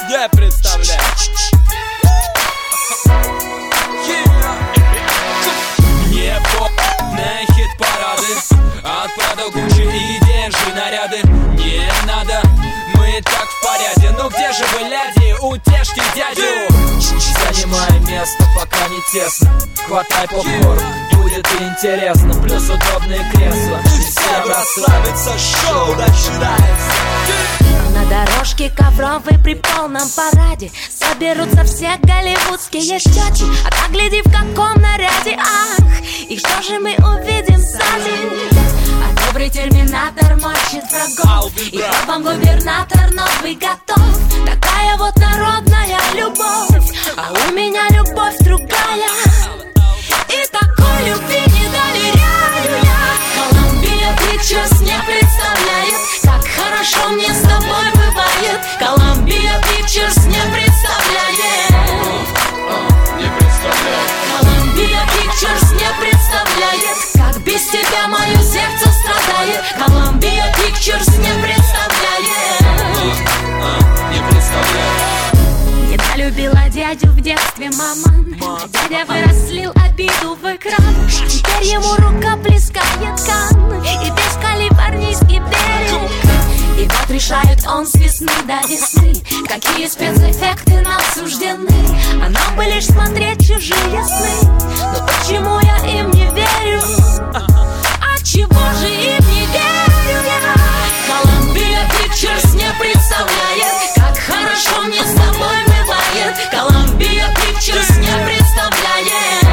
не представляю. Не на хит-парады, отправил Гуччи и держи наряды. Не надо, мы и так в порядке. Ну где же вы, ляди, утешьте дядю. Занимай место, пока не тесно. Хватай попкорн, будет интересно. Плюс удобные кресла. Всем расслабиться, шоу начинается. На дорожке ковровой при полном параде соберутся все голливудские щеки. А так гляди, в каком наряде, ах. И что же мы увидим сзади? А добрый терминатор мочит врагов, и папам губернатор новый готов. Такая вот народная любовь, а у меня любовь другая. И такой любви не доверяю я. Columbia Pictures не представляет, как хорошо мне с тобой бывает. Columbia Pictures не представляет. Columbia Pictures не представляет, как без тебя мое сердце страдает. Columbia Pictures не представляет. Недолюбила дядю в детстве мама, а дядя вырослил обиду в экран. Теперь ему рука плескает Канн и весь калифорнийский берег. И вот решает он с весны до весны, какие спецэффекты нам суждены. А нам бы лишь смотреть чужие сны. Но почему я им не верю? А чего же им не верю я? Columbia Pictures не представляет, как хорошо мне с тобой бывает. Columbia Pictures не представляет.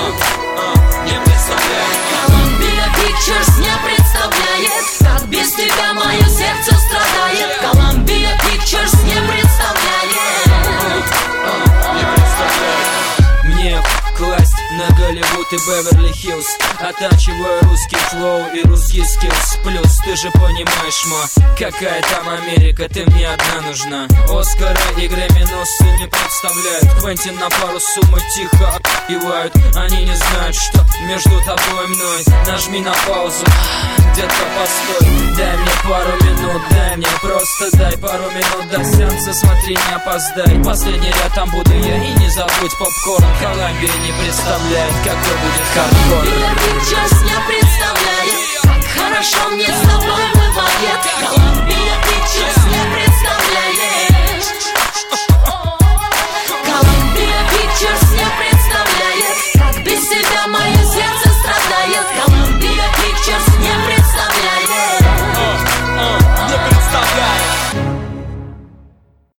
Columbia Pictures не представляет, как без тебя мое сердце страдает. Columbia Pictures не представляет. Мне класть на Голливуд и Беверли-Хиллз, оттачиваю русский флоу и русский скиллс. Плюс ты же понимаешь, какая там Америка, ты мне одна нужна. Оскара и Грэмми-носы не представляют. Квентин на пару суммы тихо отпевают. Они не знают, что между тобой и мной. Нажми на паузу, детка, постой. Дай мне пару минут, дай мне, просто дай пару минут до сеанса, смотри, не опоздай. Последний ряд, там буду я, и не забудь попкорн. Columbia не представляет, какой будет хардкор. Columbia Pictures не представляет, как хорошо мне с тобой бывает. Columbia Pictures